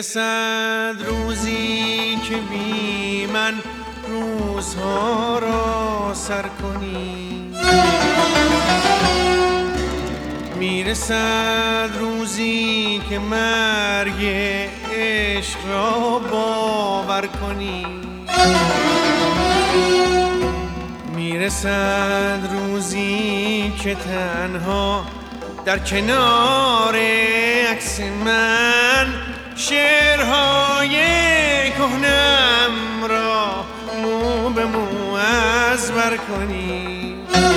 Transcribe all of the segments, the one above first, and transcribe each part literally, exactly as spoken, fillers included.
میرسد روزی که بی من روزها را سر کنی، میرسد روزی که مرگ عشق را باور کنی، میرسد روزی که تنها در کنار عکس من شعرهای کهنم را مو به مو ازبر کنی.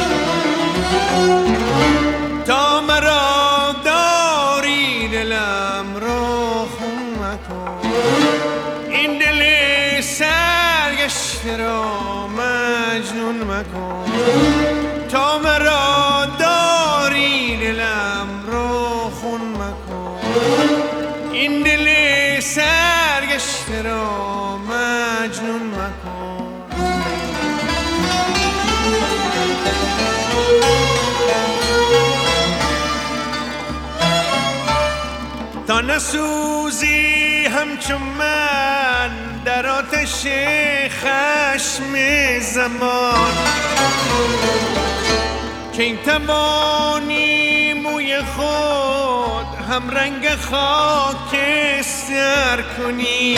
تا مرا داری دلم را خون مکن، این دل سرگشته را مجنون مکن. تا مرا داری دلم را خون مکن، این دل سرگشته را مجنون مکن. تا نسوزی همچون من در آتش خشم زمان، که این توانی موی خود هم رنگ خاکستر کنی.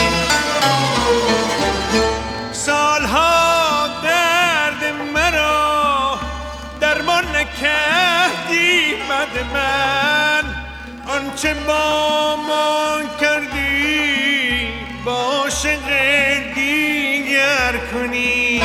سالها درد مرا درمان نکردی بد من، آنچه با ما کردی با عاشق دیگر کنی.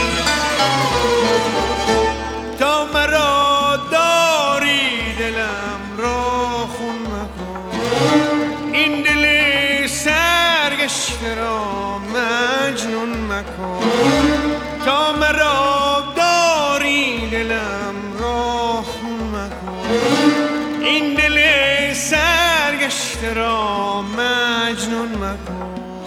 تا مرا داری دلم را خون مکن، این دل سرگشته را مجنون مکن. تا مرا داری دلم را خون مکن، این دل سرگشته را مجنون مکن.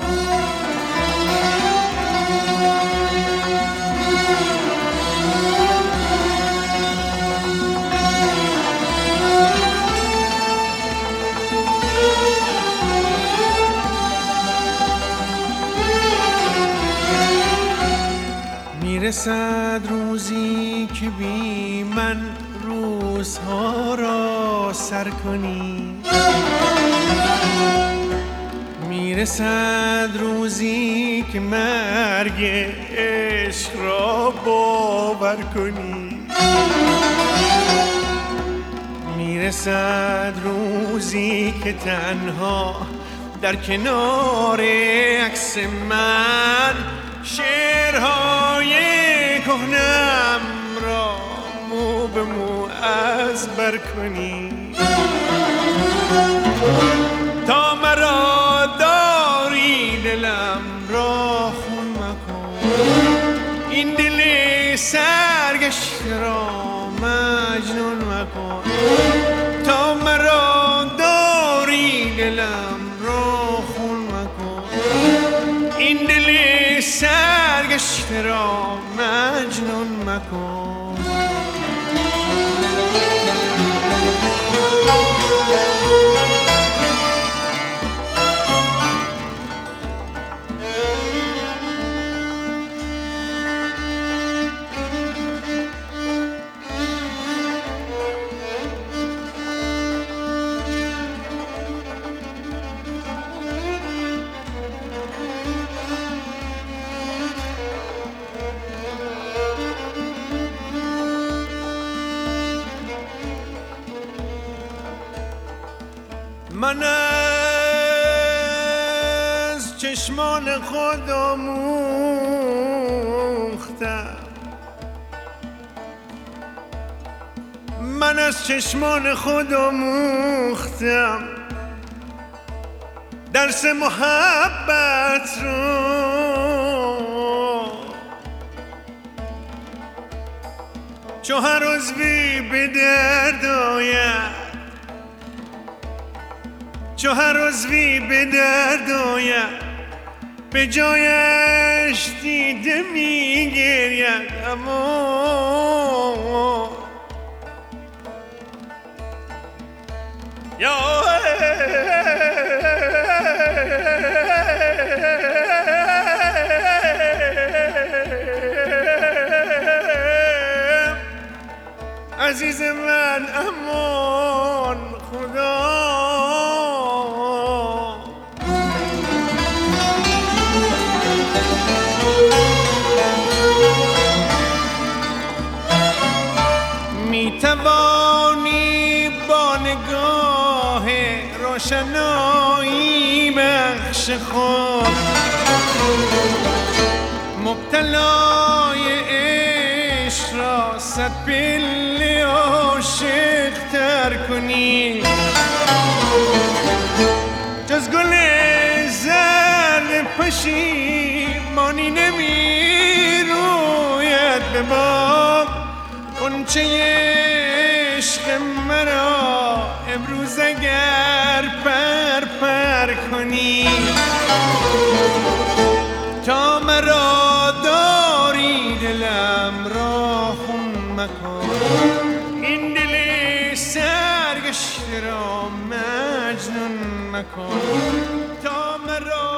میرسد روزی که بی من روزها را سر کنی، میرسد روزی که مرگ عشق را باور کنی، میرسد روزی که تنها در کنار عکس من شعرهای کهنم را مو به مو ازبر کنی. تا مرا داری دلم را خون مکن، این دل سرگشته را مجنون مکن. تا مرا داری دلم را خون مکن، این دل سرگشته را مجنون مکن. من از چشمان خود آموختم، من از چشمان خود آموختم درس محبت رو. چو هر عضوی به درد آید، چو هر عضوی به درد آید، به جایش دیده می گرید. اما یا عزیز من امان خدا می توانی با نگاه روشنایی بخش خود مبتلای عشق را صد پله عاشق تر کنی جز گل زرد پشیمانی نمی روید به بام غنچه عشق مرا امروز اگر پر پر کنی تا مرا داری دلم را خون مکن این دل سرگشته را مجنون مکن تا مرا